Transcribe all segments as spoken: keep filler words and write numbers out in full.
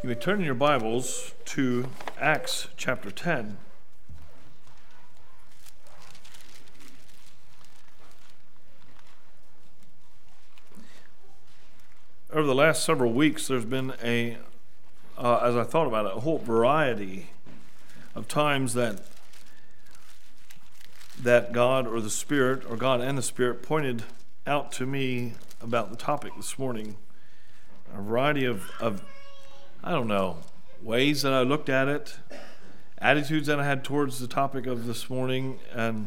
You may turn in your Bibles to Acts chapter ten. Over the last several weeks, there's been a, uh, as I thought about it, a whole variety of times that that God or the Spirit, or God and the Spirit, pointed out to me about the topic this morning. A variety of, of I don't know, ways that I looked at it, attitudes that I had towards the topic of this morning, and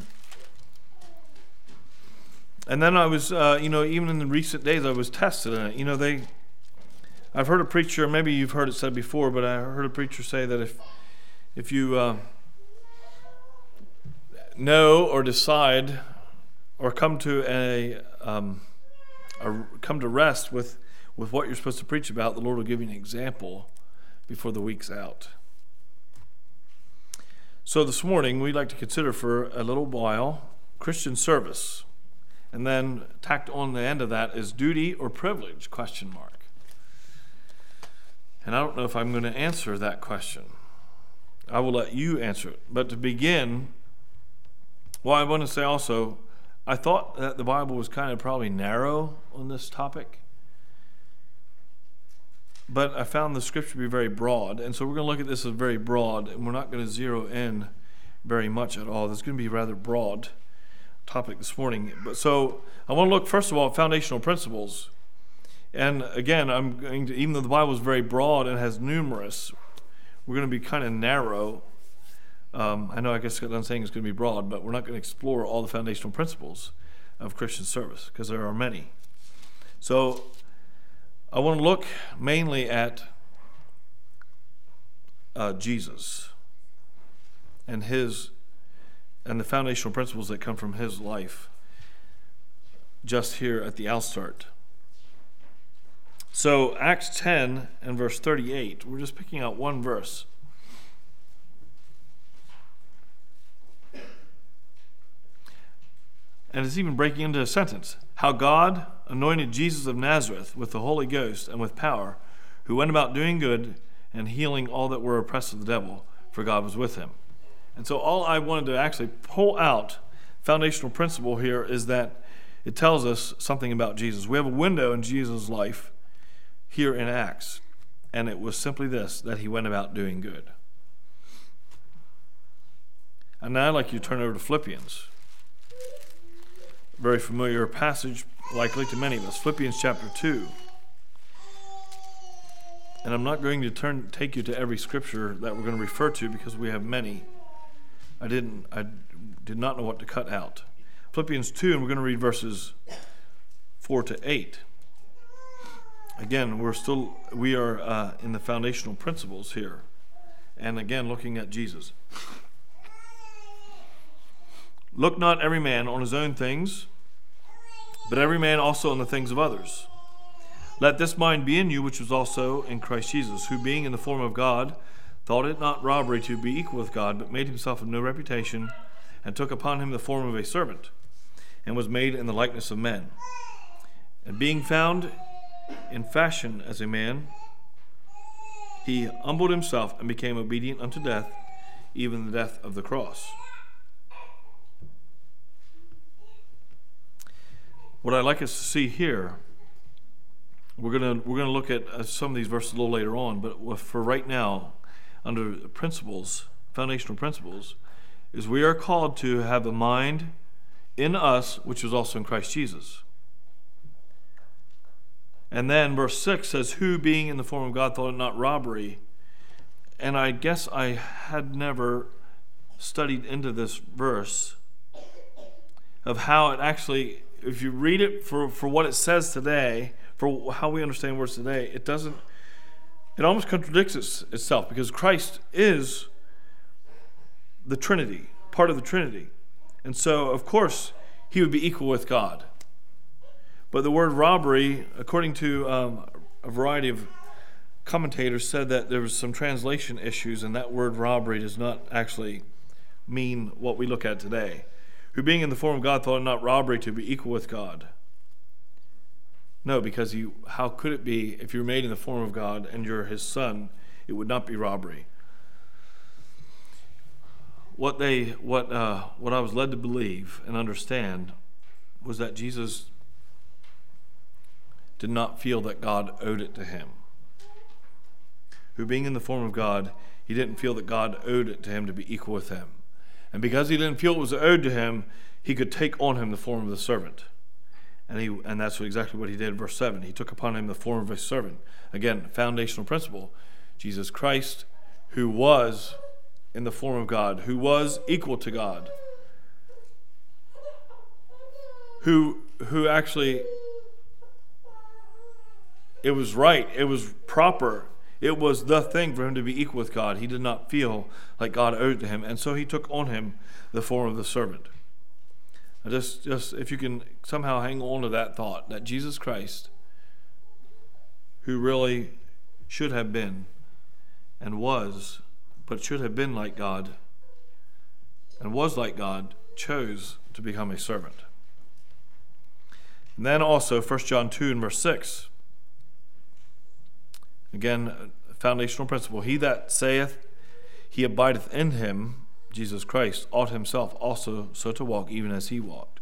and then I was, uh, you know, even in the recent days, I was tested in it. You know, they, I've heard a preacher, maybe you've heard it said before, but I heard a preacher say that if if you uh, know or decide or come to a, um, a come to rest with with what you're supposed to preach about, the Lord will give you an example before the week's out. So this morning, we'd like to consider for a little while Christian service. And then tacked on the end of that is duty or privilege, question mark. And I don't know if I'm going to answer that question. I will let you answer it. But to begin, well, I want to say also, I thought that the Bible was kind of probably narrow on this topic. But I found the scripture to be very broad, and so we're going to look at this as very broad, and we're not going to zero in very much at all. This is going to be a rather broad topic this morning. But so I want to look first of all at foundational principles. And again, I'm going to, even though the Bible is very broad and has numerous, we're going to be kind of narrow. Um, I know I guess what I'm saying is going to be broad, but we're not going to explore all the foundational principles of Christian service because there are many. So I want to look mainly at uh, Jesus and his and the foundational principles that come from his life just here at the outstart. So Acts ten and verse thirty-eight, we're just picking out one verse. And it's even breaking into a sentence. How God anointed Jesus of Nazareth with the Holy Ghost and with power, who went about doing good and healing all that were oppressed of the devil, for God was with him. And so all I wanted to actually pull out, foundational principle here, is that it tells us something about Jesus. We have a window in Jesus' life here in Acts, and it was simply this, that he went about doing good. And now I'd like you to turn over to Philippians. Very familiar passage, likely to many of us. Philippians chapter two. And I'm not going to turn take you to every scripture that we're going to refer to because we have many. I didn't I did not know what to cut out. Philippians two, and we're going to read verses four to eight. Again, we're still we are uh, in the foundational principles here. And again, looking at Jesus. Look not every man on his own things, but every man also on the things of others. Let this mind be in you, which was also in Christ Jesus, who being in the form of God, thought it not robbery to be equal with God, but made himself of no reputation, and took upon him the form of a servant, and was made in the likeness of men. And being found in fashion as a man, he humbled himself and became obedient unto death, even the death of the cross. What I'd like us to see here, we're going to we're going to look at uh, some of these verses a little later on, but for right now, under principles, foundational principles, is we are called to have a mind in us, which was also in Christ Jesus. And then verse six says, who being in the form of God thought it not robbery. And I guess I had never studied into this verse of how it actually, if you read it for, for what it says today, for how we understand words today, it doesn't, it almost contradicts its, itself because Christ is the Trinity, part of the Trinity. And so, of course, he would be equal with God. But the word robbery, according to um, a variety of commentators, said that there was some translation issues, and that word robbery does not actually mean what we look at today. Who being in the form of God thought it not robbery to be equal with God. No, because you, how could it be if you're made in the form of God and you're his son, it would not be robbery. What they, what, uh, what I was led to believe and understand was that Jesus did not feel that God owed it to him. Who, being in the form of God, he didn't feel that God owed it to him to be equal with him. And because he didn't feel it was owed to him, he could take on him the form of the servant. And he and that's exactly what he did. Verse seven, he took upon him the form of a servant. Again, foundational principle. Jesus Christ, who was in the form of God, who was equal to God, who who actually, it was right, it was proper, it was the thing for him to be equal with God. He did not feel like God owed it to him, and so he took on him the form of the servant. Now just, just if you can somehow hang on to that thought, that Jesus Christ, who really should have been and was, but should have been like God and was like God, chose to become a servant. And then also First John two and verse six. Again, a foundational principle. He that saith he abideth in him, Jesus Christ, ought himself also so to walk, even as he walked.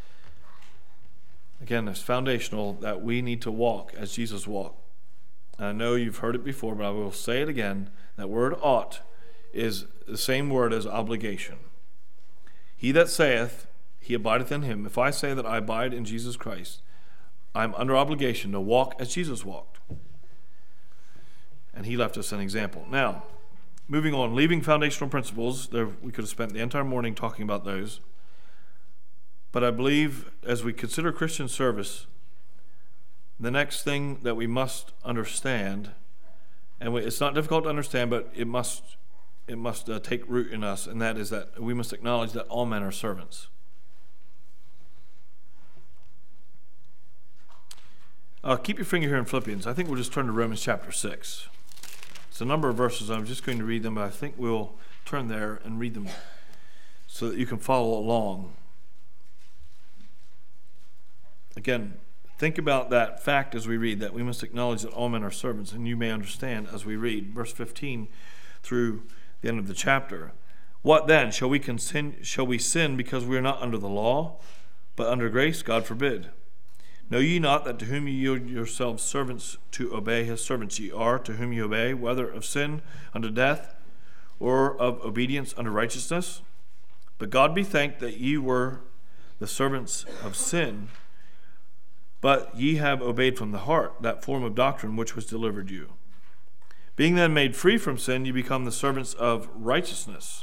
Again, it's foundational that we need to walk as Jesus walked. And I know you've heard it before, but I will say it again. That word ought is the same word as obligation. He that saith he abideth in him. If I say that I abide in Jesus Christ, I'm under obligation to walk as Jesus walked. And he left us an example. Now, moving on, leaving foundational principles, there, we could have spent the entire morning talking about those. But I believe as we consider Christian service, the next thing that we must understand, and we, it's not difficult to understand, but it must it must uh, take root in us, and that is that we must acknowledge that all men are servants. Uh, keep your finger here in Philippians. I think we'll just turn to Romans chapter six. It's a number of verses. I'm just going to read them, but I think we'll turn there and read them so that you can follow along. Again, think about that fact as we read, that we must acknowledge that all men are servants, and you may understand as we read verse fifteen through the end of the chapter. What then? Shall we sin, shall we sin because we are not under the law, but under grace? God forbid. Know ye not that to whom ye yield yourselves servants to obey, his servants ye are, to whom ye obey, whether of sin unto death, or of obedience unto righteousness? But God be thanked that ye were the servants of sin, but ye have obeyed from the heart that form of doctrine which was delivered you. Being then made free from sin, ye become the servants of righteousness.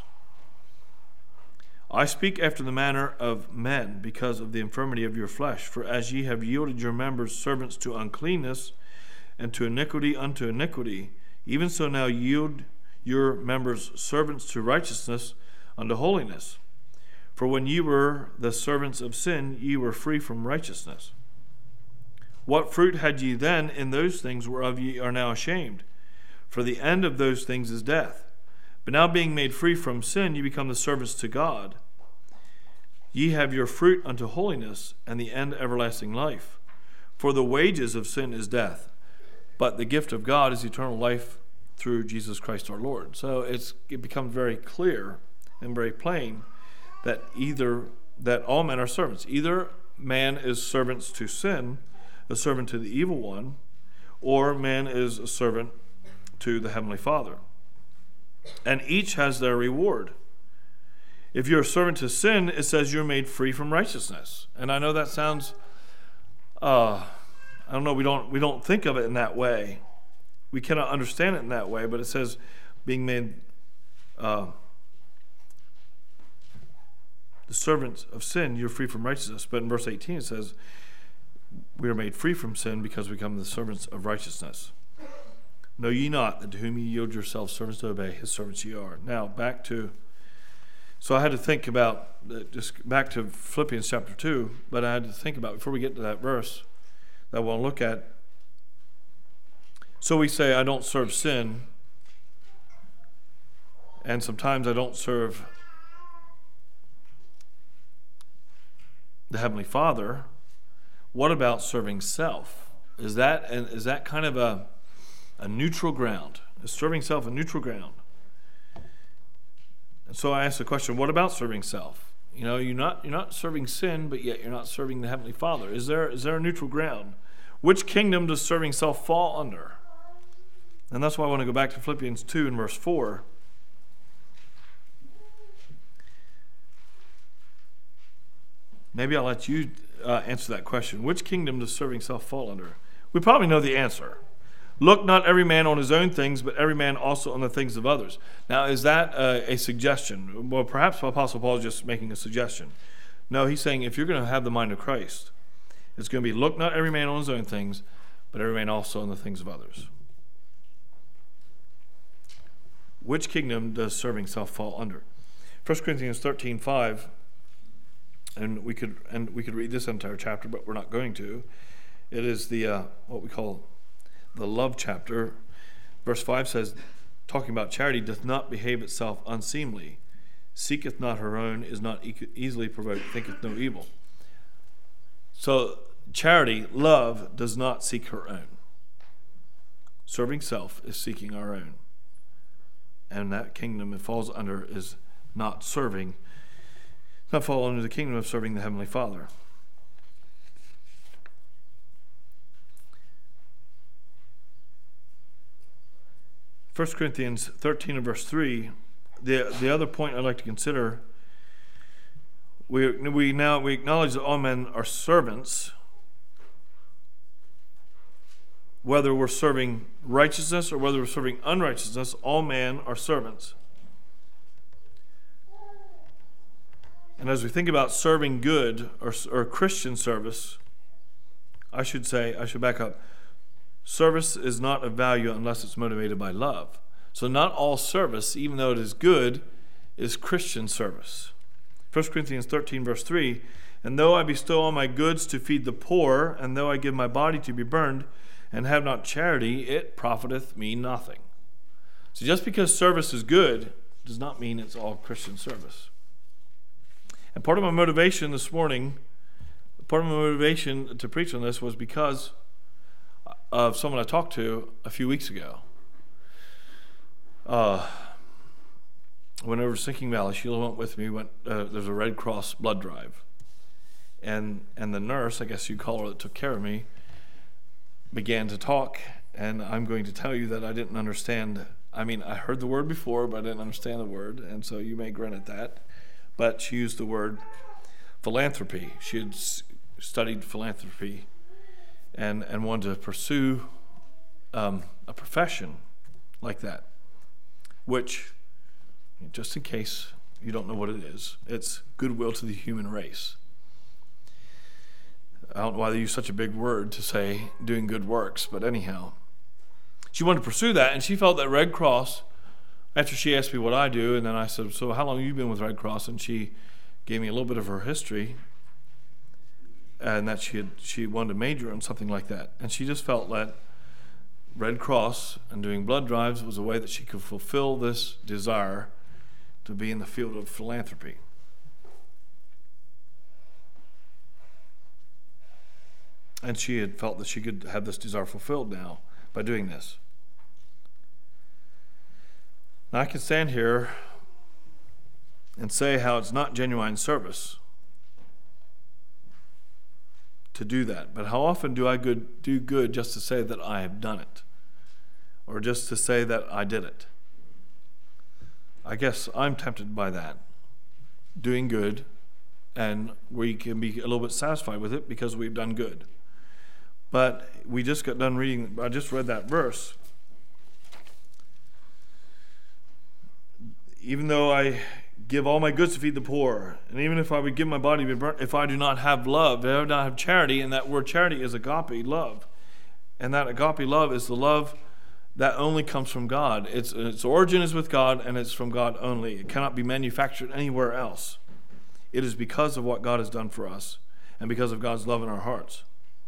I speak after the manner of men, because of the infirmity of your flesh. For as ye have yielded your members servants to uncleanness, and to iniquity unto iniquity, even so now yield your members servants to righteousness unto holiness. For when ye were the servants of sin, ye were free from righteousness. What fruit had ye then in those things whereof ye are now ashamed? For the end of those things is death. But now being made free from sin, ye become the servants to God. Ye have your fruit unto holiness, and the end everlasting life. For the wages of sin is death, but the gift of God is eternal life through Jesus Christ our Lord. So it's, it becomes very clear and very plain that either that all men are servants. Either man is servants to sin, a servant to the evil one, or man is a servant to the Heavenly Father. And each has their reward. If you're a servant to sin, it says you're made free from righteousness. And I know that sounds, uh, I don't know, we don't we don't think of it in that way. We cannot understand it in that way, but it says being made uh, the servants of sin, you're free from righteousness. But in verse eighteen it says we are made free from sin because we become the servants of righteousness. Know ye not that to whom ye yield yourselves servants to obey, his servants ye are. Now, back to, so I had to think about, just back to Philippians chapter two, but I had to think about, before we get to that verse that we'll look at. So we say, I don't serve sin, and sometimes I don't serve the Heavenly Father. What about serving self? Is that, is that kind of a a neutral ground? Is serving self a neutral ground? And so I ask the question, what about serving self? You know, you're not you're not serving sin, but yet you're not serving the Heavenly Father. Is there is there a neutral ground? Which kingdom does serving self fall under? And that's why I want to go back to Philippians two and verse four. Maybe I'll let you uh, answer that question. Which kingdom does serving self fall under? We probably know the answer. Look not every man on his own things, but every man also on the things of others. Now, is that uh, a suggestion? Well, perhaps Apostle Paul is just making a suggestion. No, he's saying if you're going to have the mind of Christ, it's going to be look not every man on his own things, but every man also on the things of others. Which kingdom does serving self fall under? First Corinthians thirteen five, and we could and we could read this entire chapter, but we're not going to. It is the uh, what we call the love chapter. Verse five says, talking about charity, doth not behave itself unseemly, seeketh not her own, is not e- easily provoked, thinketh no evil. So charity, love, does not seek her own. Serving self is seeking our own. And that kingdom it falls under is not serving, not fall under the kingdom of serving the Heavenly Father. First Corinthians thirteen and verse three, the the other point I'd like to consider, we we now we acknowledge that all men are servants, whether we're serving righteousness or whether we're serving unrighteousness, all men are servants. And as we think about serving good or, or Christian service, I should say, I should back up. Service is not of value unless it's motivated by love. So not all service, even though it is good, is Christian service. First Corinthians thirteen verse three, and though I bestow all my goods to feed the poor, and though I give my body to be burned, and have not charity, it profiteth me nothing. So just because service is good does not mean it's all Christian service. And part of my motivation this morning, part of my motivation to preach on this was because of someone I talked to a few weeks ago. Uh, went over to Sinking Valley. Sheila went with me. Went uh, there's a Red Cross blood drive, and and the nurse, I guess you'd call her, that took care of me, began to talk. And I'm going to tell you that I didn't understand. I mean, I heard the word before, but I didn't understand the word, and so you may grin at that. But she used the word philanthropy. She had s- studied philanthropy. And, and wanted to pursue um, a profession like that, which, just in case you don't know what it is, it's goodwill to the human race. I don't know why they use such a big word to say doing good works, but anyhow. She wanted to pursue that, and she felt that Red Cross, after she asked me what I do, and then I said, so how long have you been with Red Cross? And she gave me a little bit of her history, and that she had she wanted to major in something like that. And she just felt that Red Cross and doing blood drives was a way that she could fulfill this desire to be in the field of philanthropy. And she had felt that she could have this desire fulfilled now by doing this. Now I can stand here and say how it's not genuine service to do that. But how often do I good, do good just to say that I have done it? Or just to say that I did it? I guess I'm tempted by that. Doing good, and we can be a little bit satisfied with it because we've done good. But we just got done reading, I just read that verse. Even though I give all my goods to feed the poor, and even if I would give my body to be burnt, if I do not have love, if I do not have charity, and that word charity is agape love, and that agape love is the love that only comes from God. Its its origin is with God, and it's from God only. It cannot be manufactured anywhere else. It is because of what God has done for us, and because of God's love in our hearts.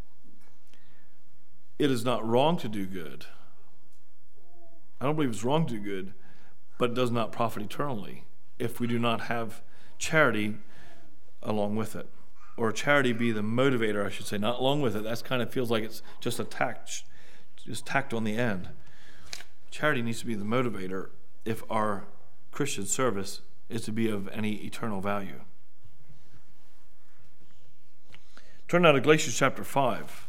It is not wrong to do good. I don't believe it's wrong to do good, but it does not profit eternally if we do not have charity along with it. Or charity be the motivator, I should say, not along with it. That kind of feels like it's just attached, just tacked on the end. Charity needs to be the motivator if our Christian service is to be of any eternal value. Turn now to Galatians chapter five.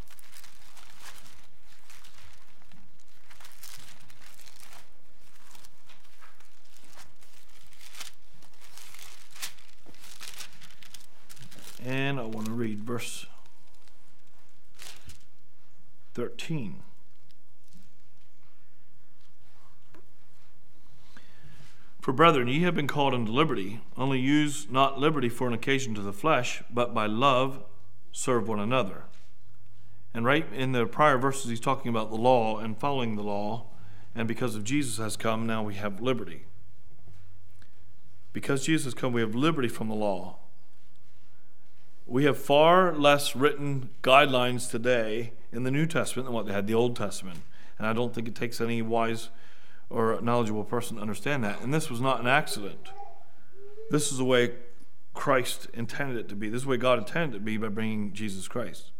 And I want to read verse thirteen. For brethren, ye have been called unto liberty, only use not liberty for an occasion to the flesh, but by love serve one another. And right in the prior verses he's talking about the law and following the law, and because of Jesus has come, now we have liberty. Because Jesus has come, we have liberty from the law. We have far less written guidelines today in the New Testament than what they had in the Old Testament. And I don't think it takes any wise or knowledgeable person to understand that. And this was not an accident. This is the way Christ intended it to be. This is the way God intended it to be by bringing Jesus Christ.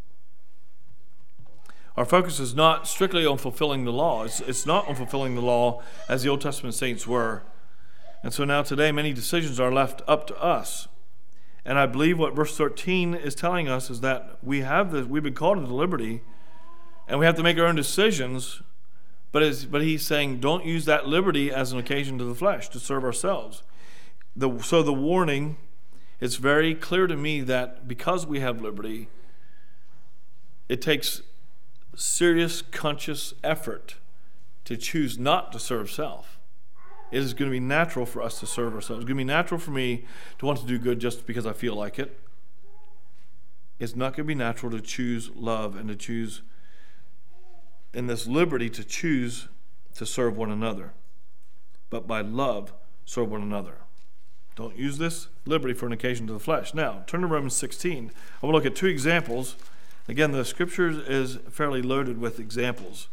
Our focus is not strictly on fulfilling the law. It's, it's not on fulfilling the law as the Old Testament saints were. And so now today many decisions are left up to us. And I believe what verse thirteen is telling us is that we have this, we've been called into liberty, and we have to make our own decisions. But, as, but he's saying, don't use that liberty as an occasion to the flesh, to serve ourselves. The, so the warning, it's very clear to me that because we have liberty, it takes serious, conscious effort to choose not to serve self. It is going to be natural for us to serve ourselves. It's going to be natural for me to want to do good just because I feel like it. It's not going to be natural to choose love and to choose in this liberty to choose to serve one another. But by love, serve one another. Don't use this liberty for an occasion to the flesh. Now, turn to Romans sixteen. I will look at two examples. Again, the scripture is fairly loaded with examples.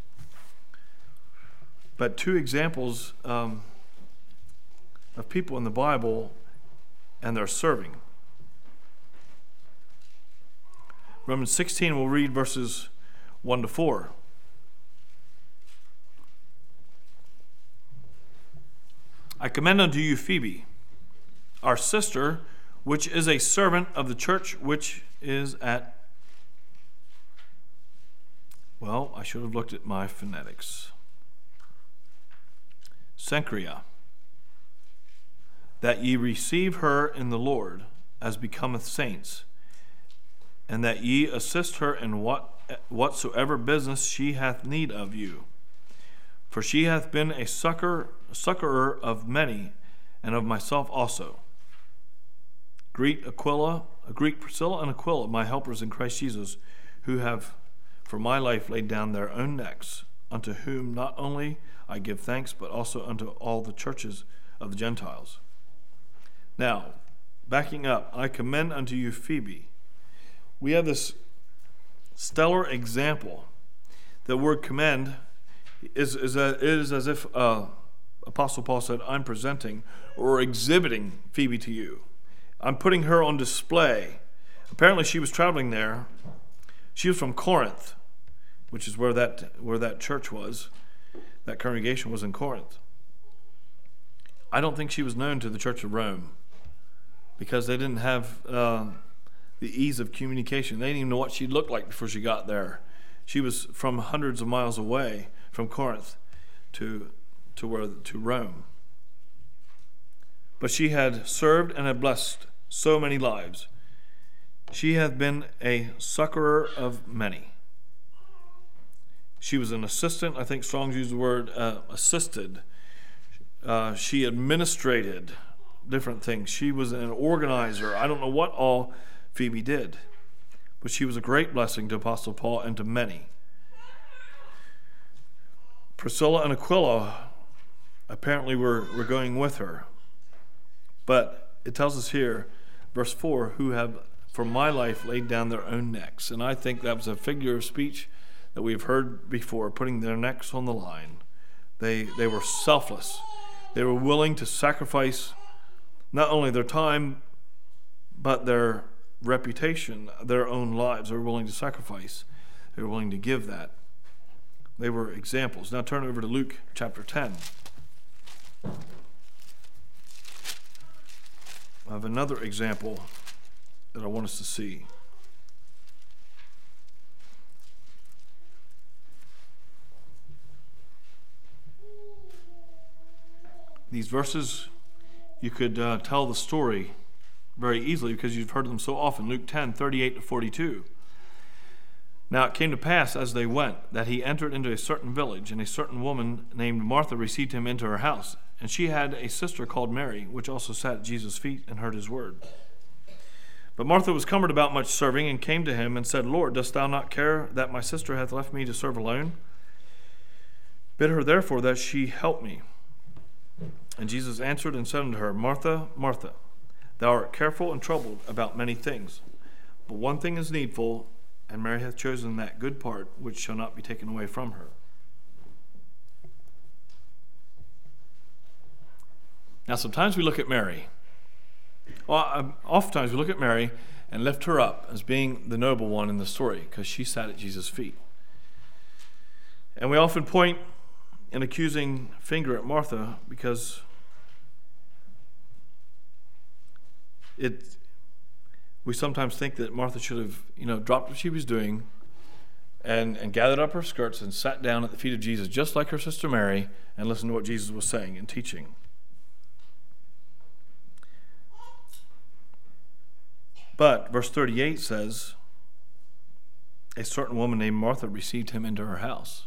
But two examples um, of people in the Bible and their serving. Romans sixteen, we'll read verses one to four. I commend unto you Phoebe, our sister, which is a servant of the church which is at, well, I should have looked at my phonetics. Cenchrea, that ye receive her in the Lord, as becometh saints, and that ye assist her in what whatsoever business she hath need of you. For she hath been a succor, succorer of many, and of myself also. Greet Aquila, greet Priscilla and Aquila, my helpers in Christ Jesus, who have for my life laid down their own necks, unto whom not only I give thanks, but also unto all the churches of the Gentiles. Now, backing up, I commend unto you Phoebe. We have this stellar example. The word commend is, is, a, is as if uh, Apostle Paul said, I'm presenting or exhibiting Phoebe to you. I'm putting her on display. Apparently she was traveling there. She was from Corinth, which is where that where that church was. That congregation was in Corinth. I don't think she was known to the Church of Rome because they didn't have uh, the ease of communication. They didn't even know what she looked like before she got there. She was from hundreds of miles away from Corinth to to where to Rome. But she had served and had blessed so many lives. She hath been a succorer of many. She was an assistant. I think Strong's used the word uh, assisted. Uh, she administrated different things. She was an organizer. I don't know what all Phoebe did, but she was a great blessing to Apostle Paul and to many. Priscilla and Aquila apparently were, were going with her. But it tells us here, verse four, who have for my life laid down their own necks. And I think that was a figure of speech that we've heard before, putting their necks on the line. They they were selfless. They were willing to sacrifice not only their time, but their reputation, their own lives. They were willing to sacrifice. They were willing to give that They were examples. Now turn over to Luke chapter ten. I have another example that I want us to see. These verses, you could uh, tell the story very easily because you've heard them so often. Luke ten, thirty-eight to forty-two. Now it came to pass as they went that he entered into a certain village, and a certain woman named Martha received him into her house. And she had a sister called Mary, which also sat at Jesus' feet and heard his word. But Martha was cumbered about much serving, and came to him and said, Lord, dost thou not care that my sister hath left me to serve alone? Bid her therefore that she help me. And Jesus answered and said unto her, Martha, Martha, thou art careful and troubled about many things, but one thing is needful, and Mary hath chosen that good part which shall not be taken away from her. Now, sometimes we look at Mary. Well, oftentimes we look at Mary and lift her up as being the noble one in the story because she sat at Jesus' feet. And we often point an accusing finger at Martha because it we sometimes think that Martha should have, you know, dropped what she was doing and, and gathered up her skirts and sat down at the feet of Jesus, just like her sister Mary, and listened to what Jesus was saying and teaching. But verse thirty-eight says, a certain woman named Martha received him into her house.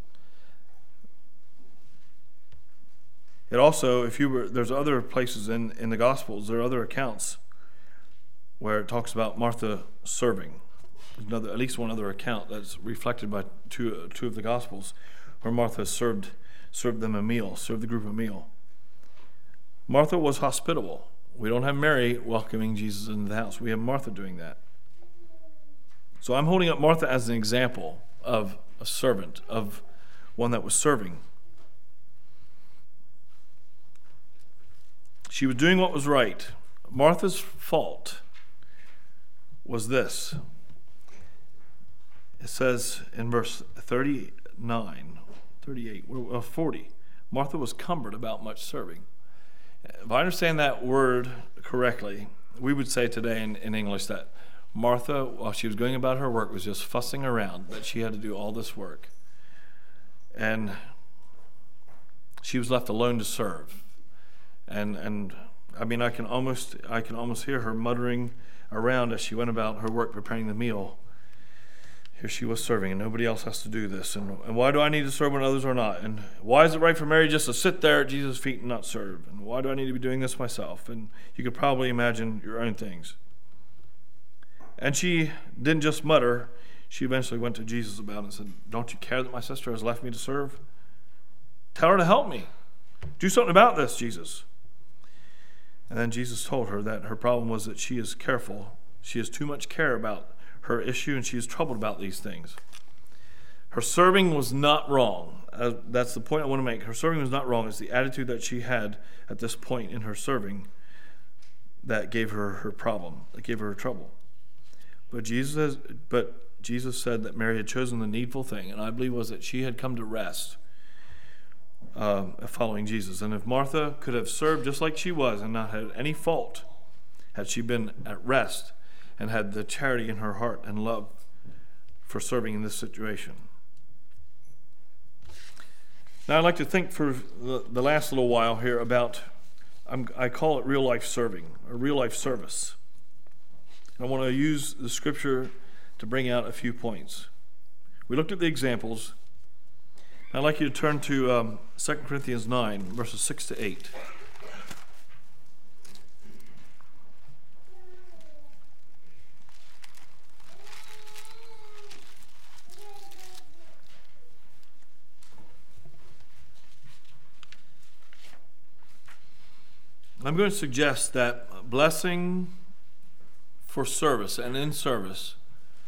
It also, if you were, there's other places in, in the Gospels, there are other accounts where it talks about Martha serving. There's another, at least one other account that's reflected by two, two of the Gospels, where Martha served served them a meal, served the group a meal. Martha was hospitable. We don't have Mary welcoming Jesus into the house. We have Martha doing that. So I'm holding up Martha as an example of a servant, of one that was serving. She was doing what was right. Martha's fault was this. It says in verse thirty-nine, thirty-eight, well, forty, Martha was cumbered about much serving. If I understand that word correctly, we would say today in, in English that Martha, while she was going about her work, was just fussing around that she had to do all this work. And she was left alone to serve. And and I mean, I can almost I can almost hear her muttering around as she went about her work preparing the meal. Here she was serving, and nobody else has to do this. And, and why do I need to serve when others are not? And why is it right for Mary just to sit there at Jesus' feet and not serve? And why do I need to be doing this myself? And you could probably imagine your own things. And she didn't just mutter. She eventually went to Jesus about it and said, don't you care that my sister has left me to serve? Tell her to help me. Do something about this, Jesus. And then Jesus told her that her problem was that she is careful. She has too much care about her issue, and she is troubled about these things. Her serving was not wrong. Uh, that's the point I want to make. Her serving was not wrong. It's the attitude that she had at this point in her serving that gave her her problem, that gave her her trouble. But Jesus, has, but Jesus said that Mary had chosen the needful thing, and I believe was that she had come to rest uh, following Jesus. And if Martha could have served just like she was and not had any fault, had she been at rest and had the charity in her heart and love for serving in this situation. Now I'd like to think for the, the last little while here about, I'm, I call it real life serving, or real life service. I want to use the scripture to bring out a few points. We looked at the examples. I'd like you to turn to um, Second Corinthians nine, verses six to eight. I'm going to suggest that blessing for service and in service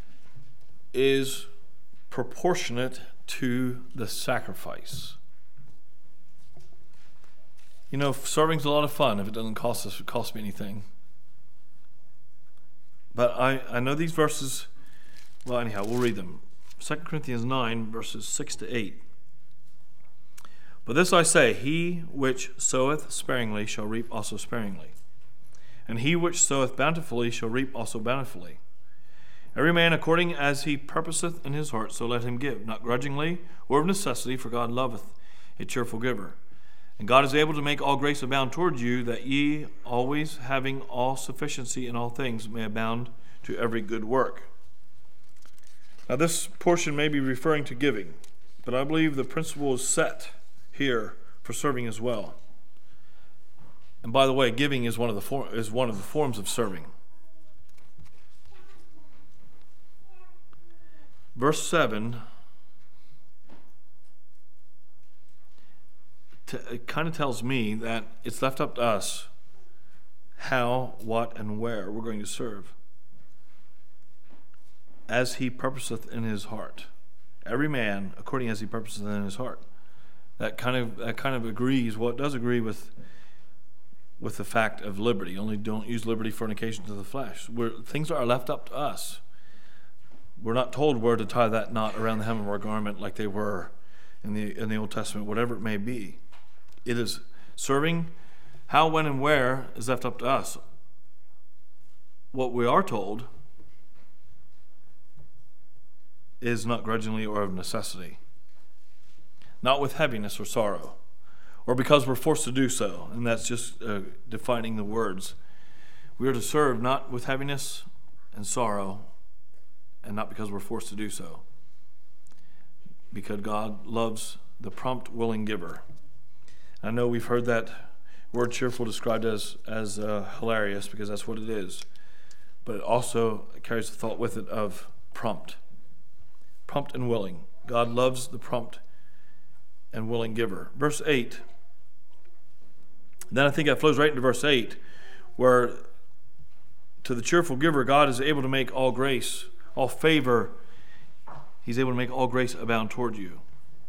is proportionate to the sacrifice. You know, serving's a lot of fun if it doesn't cost us cost me anything. But I, I know these verses, well anyhow, we'll read them. Second Corinthians nine, verses six to eight. But this I say, he which soweth sparingly shall reap also sparingly, and he which soweth bountifully shall reap also bountifully. Every man according as he purposeth in his heart, so let him give, not grudgingly or of necessity, for God loveth a cheerful giver. And God is able to make all grace abound toward you, that ye, always having all sufficiency in all things, may abound to every good work. Now this portion may be referring to giving, but I believe the principle is set here for serving as well. And by the way, giving is one of the for, is one of the forms of serving. Verse seven t- it kind of tells me that it's left up to us how, what, and where we're going to serve. As he purposeth in his heart. Every man according as he purposeth in his heart. That kind of that kind of agrees, well, it does agree with with the fact of liberty. Only don't use liberty for an occasion to the flesh. Where things are left up to us. We're not told where to tie that knot around the hem of our garment like they were in the in the Old Testament, whatever it may be. It is serving. How, when, and where is left up to us. What we are told is not grudgingly or of necessity. Not with heaviness or sorrow, or because we're forced to do so, and that's just uh, defining the words. We are to serve not with heaviness and sorrow, and not because we're forced to do so, because God loves the prompt, willing giver. I know we've heard that word cheerful described as, as uh, hilarious, because that's what it is, but it also carries the thought with it of prompt. Prompt and willing. God loves the prompt and willing giver. Verse eight. Then I think that flows right into verse eight, where to the cheerful giver, God is able to make all grace, all favor, he's able to make all grace abound toward you.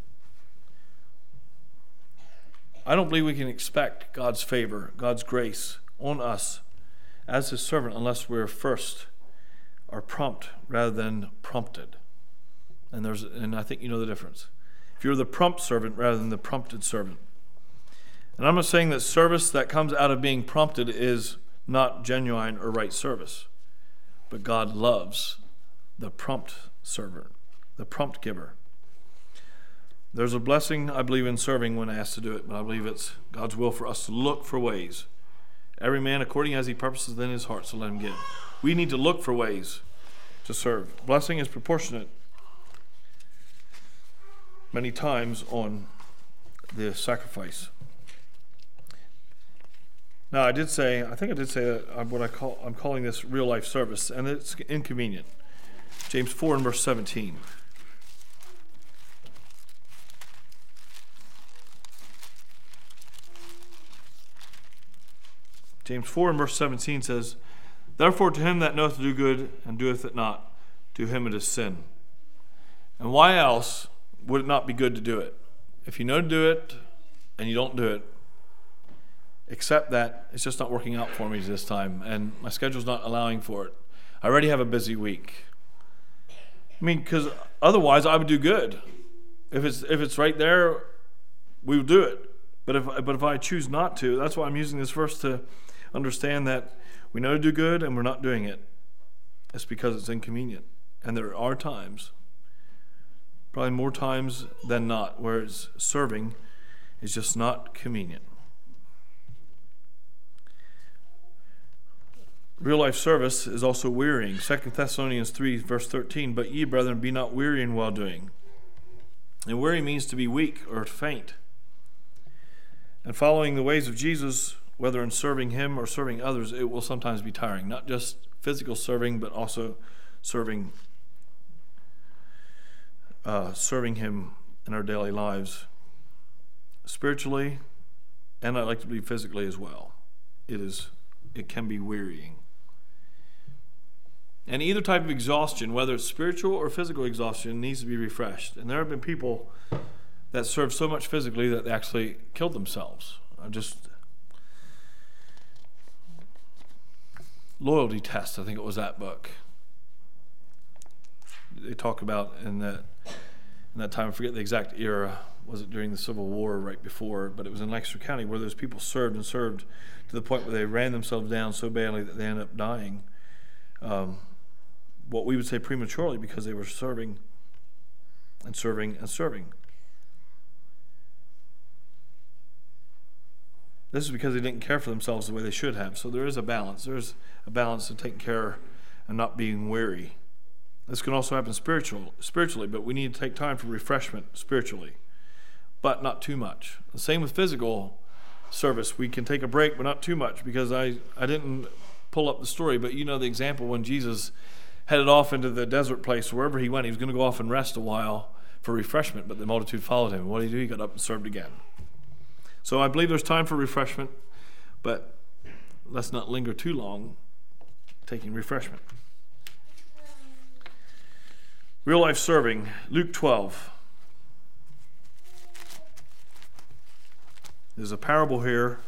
I don't believe we can expect God's favor, God's grace on us as his servant unless we're first are prompt rather than prompted. And there's and I think you know the difference. If you're the prompt servant rather than the prompted servant. And I'm not saying that service that comes out of being prompted is not genuine or right service. But God loves the prompt servant, the prompt giver. There's a blessing, I believe, in serving when asked to do it, but I believe it's God's will for us to look for ways. Every man according as he purposes in his heart, so let him give. We need to look for ways to serve. Blessing is proportionate many times on the sacrifice. Now, I did say, I think I did say that I'm, what I call, I'm calling this real life service, and it's inconvenient. James four and verse seventeen. James four and verse seventeen says, Therefore to him that knoweth to do good and doeth it not, to him it is sin. And why else would it not be good to do it? If you know to do it and you don't do it, except that it's just not working out for me this time and my schedule's not allowing for it. I already have a busy week. I mean, because otherwise I would do good. If it's if it's right there, we would do it. But if but if I choose not to, that's why I'm using this verse to understand that we know to do good and we're not doing it. It's because it's inconvenient. And there are times, probably more times than not, where it's serving is just not convenient. Real life service is also wearying. Second Thessalonians three, verse thirteen, But ye, brethren, be not weary in well doing. And weary means to be weak or faint. And following the ways of Jesus, whether in serving him or serving others, it will sometimes be tiring. Not just physical serving, but also serving uh, serving him in our daily lives. Spiritually, and I like to believe physically as well. It is it can be wearying. And either type of exhaustion, whether it's spiritual or physical exhaustion, needs to be refreshed. And there have been people that served so much physically that they actually killed themselves. I just Loyalty Test, I think it was that book. they talk about in that in that time. I forget the exact era. Was it during the Civil War or right before? But it was in Lancaster County where those people served and served to the point where they ran themselves down so badly that they ended up dying. Um, what we would say prematurely because they were serving and serving and serving. This is because they didn't care for themselves the way they should have. So there is a balance. There's a balance of taking care and not being weary. This can also happen spiritual, spiritually, but we need to take time for refreshment spiritually, but not too much. The same with physical service. We can take a break, but not too much, because I, I didn't pull up the story, but you know the example when Jesus headed off into the desert place, wherever he went, he was going to go off and rest a while for refreshment, but the multitude followed him. What did he do? He got up and served again. So I believe there's time for refreshment, but let's not linger too long taking refreshment. Real life serving, Luke twelve. There's a parable here.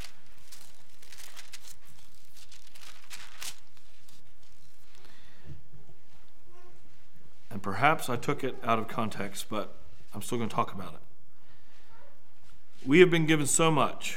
And perhaps I took it out of context, but I'm still going to talk about it. We have been given so much.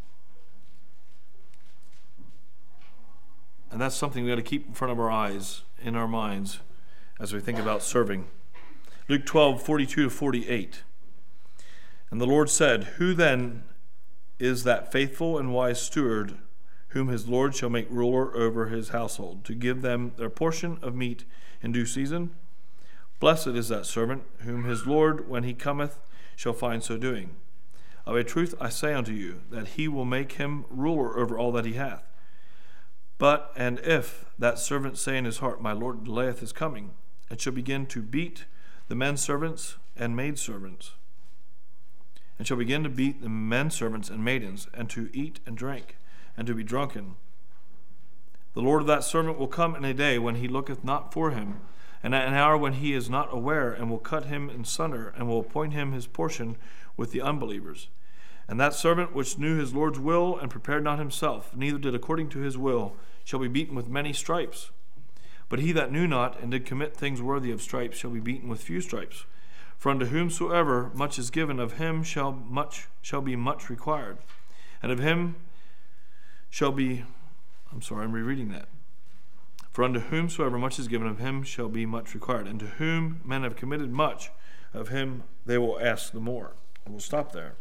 And that's something we got to keep in front of our eyes, in our minds, as we think about serving. Luke twelve, forty-two to forty-eight. And the Lord said, "Who then is that faithful and wise steward whom his Lord shall make ruler over his household, to give them their portion of meat in due season? Blessed is that servant whom his Lord, when he cometh, shall find so doing. Of a truth I say unto you, that he will make him ruler over all that he hath. But, and if that servant say in his heart, My Lord delayeth his coming, and shall begin to beat the men servants and maid servants, and shall begin to beat the men servants and maidens, and to eat and drink, and to be drunken, the Lord of that servant will come in a day when he looketh not for him, and at an hour when he is not aware, and will cut him in sunder, and will appoint him his portion with the unbelievers. And that servant which knew his Lord's will, and prepared not himself, neither did according to his will, shall be beaten with many stripes. But he that knew not, and did commit things worthy of stripes, shall be beaten with few stripes. For unto whomsoever much is given, of him shall much shall be much required. And of him shall be, I'm sorry, I'm rereading that. For unto whomsoever much is given, of him shall be much required. And to whom men have committed much, of him they will ask the more. And we'll stop there.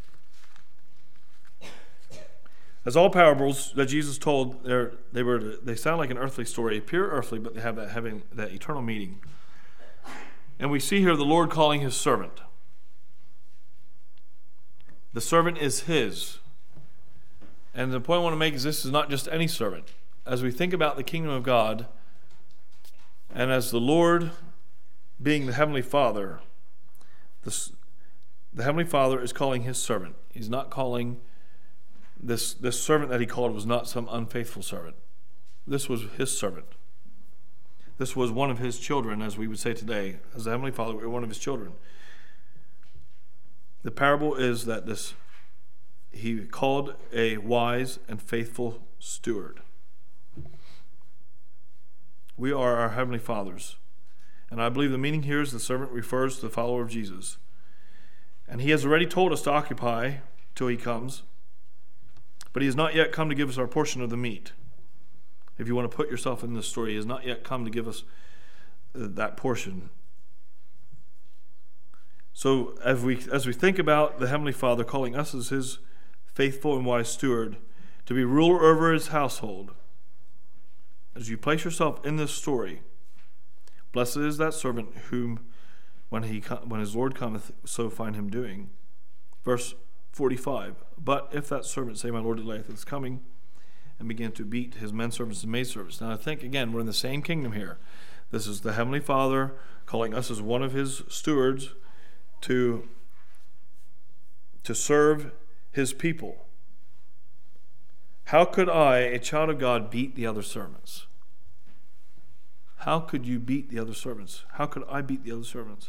As all parables that Jesus told, they were they sound like an earthly story, pure earthly, but they have that having that eternal meaning. And we see here the Lord calling his servant. The servant is his. And the point I want to make is this is not just any servant. As we think about the kingdom of God, and as the Lord being the Heavenly Father, the, the Heavenly Father is calling his servant. He's not calling, this, this servant that he called was not some unfaithful servant. This was his servant. This was one of his children, as we would say today. As the Heavenly Father, we were one of his children. The parable is that this he called a wise and faithful steward. We are our Heavenly Father's. And I believe the meaning here is the servant refers to the follower of Jesus. And he has already told us to occupy till he comes, but he has not yet come to give us our portion of the meat. If you want to put yourself in this story, he has not yet come to give us that portion. So as we as we think about the Heavenly Father calling us as his faithful and wise steward to be ruler over his household, as you place yourself in this story, blessed is that servant whom, when he when his Lord cometh, so find him doing. Verse forty-five. But if that servant say, My Lord delayeth his coming, and begin to beat his men servants and maid servants. Now I think again we're in the same kingdom here. This is the Heavenly Father calling us as one of his stewards to to serve his people. How could I, a child of God, beat the other servants? How could you beat the other servants? How could I beat the other servants?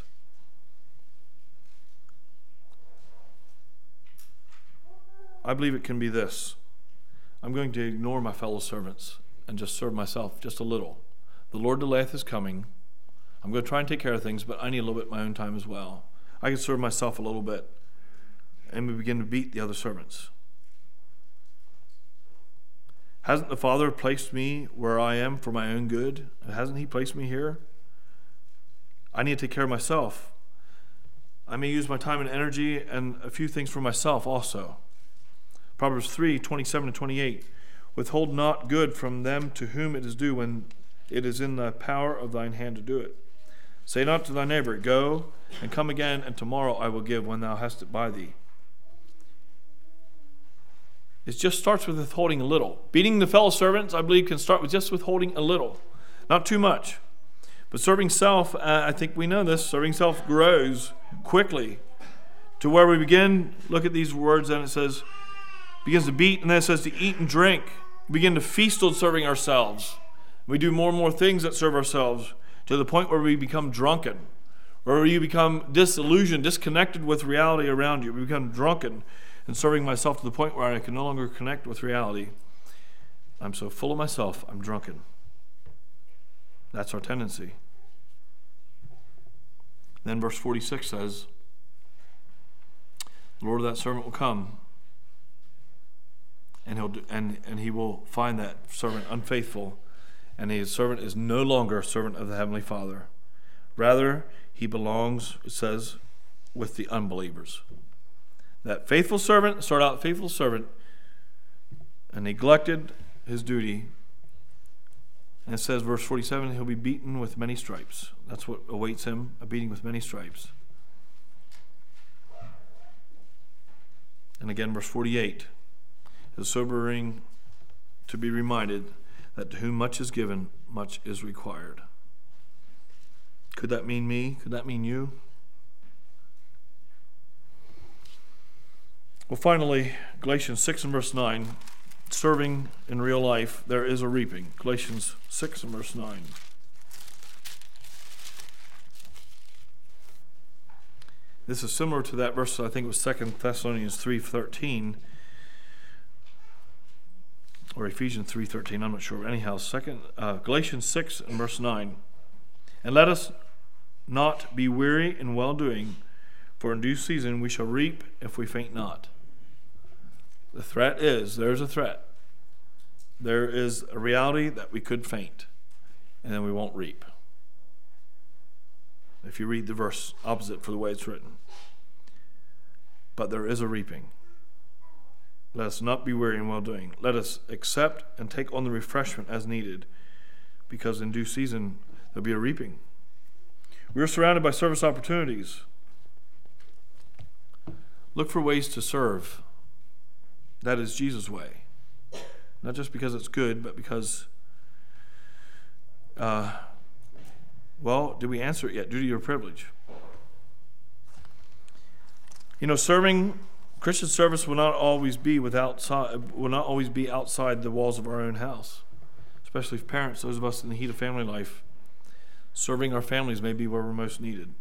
I believe it can be this. I'm going to ignore my fellow servants and just serve myself just a little. The Lord delayeth his coming. I'm going to try and take care of things, but I need a little bit of my own time as well. I can serve myself a little bit. And we begin to beat the other servants. Hasn't the Father placed me where I am for my own good? Hasn't he placed me here? I need to take care of myself. I may use my time and energy and a few things for myself also. Proverbs three, twenty-seven and twenty-eight. Withhold not good from them to whom it is due when it is in the power of thine hand to do it. Say not to thy neighbor, go and come again, and tomorrow I will give when thou hast it by thee. It just starts with withholding a little. Beating the fellow servants, I believe, can start with just withholding a little. Not too much. But serving self, uh, I think we know this, serving self grows quickly to where we begin, look at these words, and it says, begins to beat, and then it says to eat and drink. We begin to feast on serving ourselves. We do more and more things that serve ourselves to the point where we become drunken, or you become disillusioned, disconnected with reality around you. We become drunken and serving myself to the point where I can no longer connect with reality. I'm so full of myself, I'm drunken. That's our tendency. Then verse forty-six says, the Lord of that servant will come, and he'll do, and, and he will find that servant unfaithful, and his servant is no longer a servant of the Heavenly Father. Rather, he belongs, it says, with the unbelievers. That faithful servant, start out faithful servant, and neglected his duty. And it says, verse forty-seven, he'll be beaten with many stripes. That's what awaits him, a beating with many stripes. And again, verse forty-eight, is sobering to be reminded that to whom much is given, much is required. Could that mean me? Could that mean you? Well, finally, Galatians six and verse nine, serving in real life, there is a reaping. Galatians six and verse nine. This is similar to that verse, I think it was Second Thessalonians three thirteen, or Ephesians three thirteen, I'm not sure. Anyhow, second uh, Galatians six and verse nine. And let us not be weary in well-doing, for in due season we shall reap if we faint not. The threat is, there's a threat. There is a reality that we could faint, and then we won't reap. If you read the verse opposite for the way it's written. But there is a reaping. Let us not be weary in well-doing. Let us accept and take on the refreshment as needed, because in due season there'll be a reaping. We are surrounded by service opportunities. Look for ways to serve. That is Jesus' way. Not just because it's good, but because, uh, well, did we answer it yet? Due to your privilege. You know, serving, Christian service will not always be without, will not always be outside the walls of our own house. Especially as parents, those of us in the heat of family life, serving our families may be where we're most needed.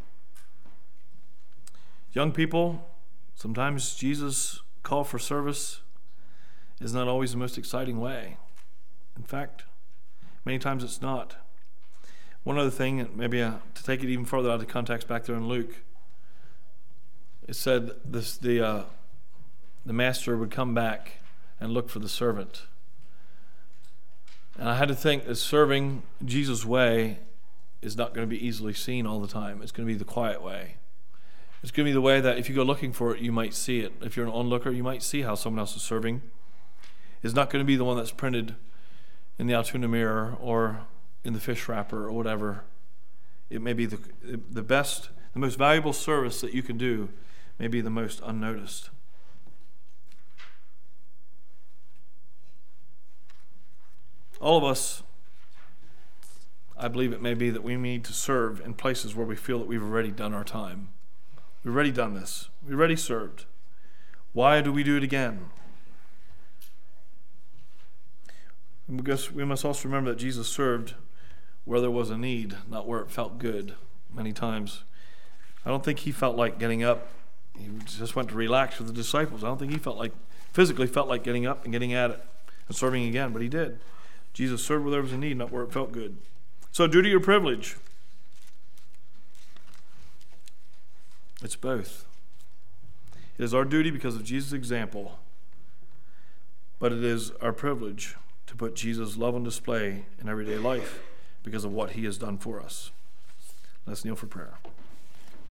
Young people, sometimes Jesus' call for service is not always the most exciting way. In fact, many times it's not. One other thing, maybe uh, to take it even further out of context back there in Luke, it said this, the uh, the master would come back and look for the servant. And I had to think that serving Jesus' way is not going to be easily seen all the time. It's going to be the quiet way. It's going to be the way that if you go looking for it, you might see it. If you're an onlooker, you might see how someone else is serving. It's not going to be the one that's printed in the Altoona Mirror or in the fish wrapper or whatever. It may be the the best, the most valuable service that you can do may be the most unnoticed. All of us, I believe it may be that we need to serve in places where we feel that we've already done our time. We've already done this. We've already served. Why do we do it again? Because we must also remember that Jesus served where there was a need, not where it felt good many times. I don't think he felt like getting up. He just went to relax with the disciples. I don't think he felt like, physically felt like getting up and getting at it and serving again, but he did. Jesus served where there was a need, not where it felt good. So due to your privilege, It's both. It is our duty because of Jesus' example, but it is our privilege to put Jesus' love on display in everyday life because of what he has done for us. Let's kneel for prayer.